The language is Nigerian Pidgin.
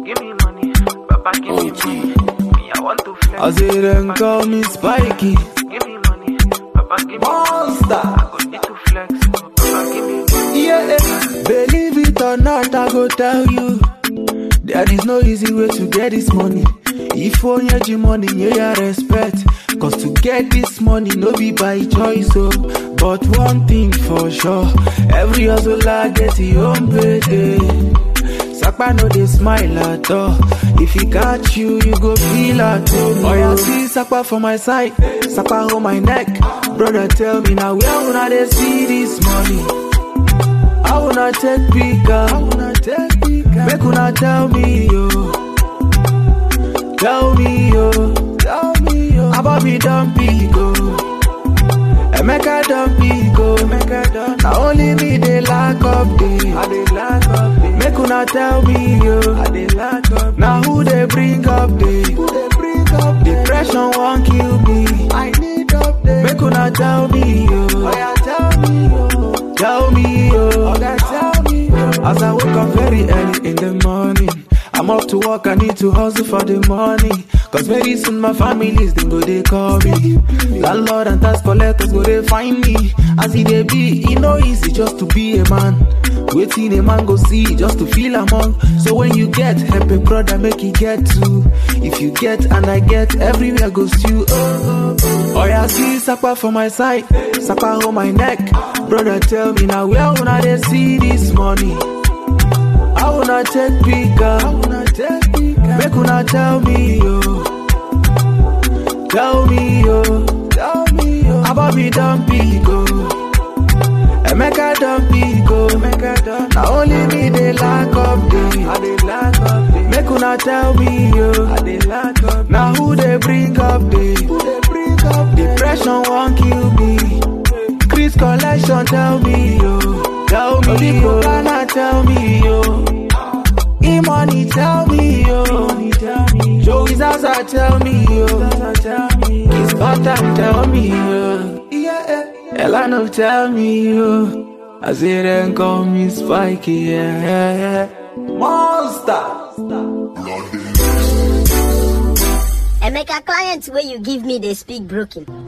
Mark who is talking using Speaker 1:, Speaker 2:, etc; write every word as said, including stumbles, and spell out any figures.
Speaker 1: give me money. Papa, give me money. Me, I want to flex.
Speaker 2: I say them call me Spiky.
Speaker 1: Give me money. Papa, give me
Speaker 2: Monster.
Speaker 1: money. I go need to flex. Papa, give me money.
Speaker 2: Yeah, believe it or not, I go tell you. There is no easy way to get this money. If you need your money, you yeah, respect. Cause to get this money, no be by choice, oh. But one thing for sure, every hustler get his own payday. Sakpa no dey smile at all. If he catch you, you go feel at home. Oh, yeah, see Sakpa for my side, Sakpa hold my neck. Brother, tell me now, where would they see this money? I wanna take bigger, I wanna take bigger. Make una tell me, yo. Tell me, yo. Tell me, yo. About me don't be go. Emeka don't be go. Emeka don't. Now only me they lack up day. I they lack up day. Make una tell me, yo. I they lack up. Now who they bring up day? Who they bring up day? Depression won't kill me. I need up day. Make una tell me, yo. Oh yeah, tell me, yo. Tell me, yo. Oh yeah, tell me, yo. As I wake up very early in the morning, I'm off to work, I need to hustle for the money. Cause very soon my family's then go they call me. Landlord and tax collectors go they find me. As it they be, it no easy just to be a man. Waiting a man go see just to feel among. So when you get, help a brother make it get too. If you get and I get, everywhere goes you. Oh, oh, oh. Oh yeah, see Sakpa for my side, Sakpa hold my neck. Brother tell me now, where wanna they see this money? I wanna take bigger, I wanna take bigger. Make una tell me, yo. Tell me, yo. Tell me, yo. About me don't be go. Emeka don't be go. Emeka don't. Now only me they lack up day. I they lack up day. Make una tell me, yo. I they lack up. Now who they bring up day? Who they bring up day? Depression won't kill me. Chris collection tell me, yo. Tell me, yo. Ghana tell me, yo. E-money tell me, yo. Joey Zaza tell me, yo. Kiss Button tell me, yo. Yeah, Elano tell me, yo. I say then call me Spiky, yeah, yeah, yeah. Monster.
Speaker 3: Emeka clients where you give me they speak broken.